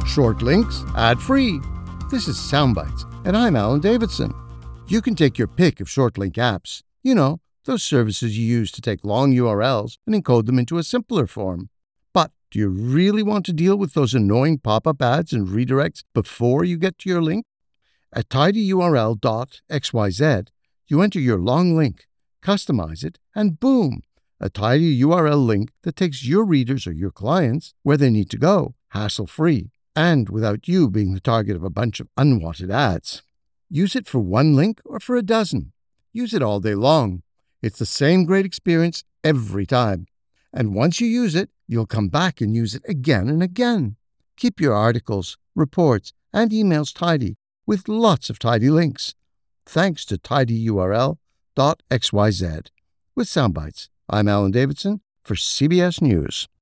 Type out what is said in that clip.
Short links, ad-free. This is Soundbites, and I'm Alan Davidson. You can take your pick of short link apps. You know, those services you use to take long URLs and encode them into a simpler form. But do you really want to deal with those annoying pop-up ads and redirects before you get to your link? At tidyurl.xyz, you enter your long link, customize it, and boom, a tidy URL link that takes your readers or your clients where they need to go, hassle-free, and without you being the target of a bunch of unwanted ads. Use it for one link or for a dozen. Use it all day long. It's the same great experience every time. And once you use it, you'll come back and use it again and again. Keep your articles, reports, and emails tidy with lots of tidy links. Thanks to tidyurl.xyz. With Soundbites, I'm Alan Davidson for CBS News.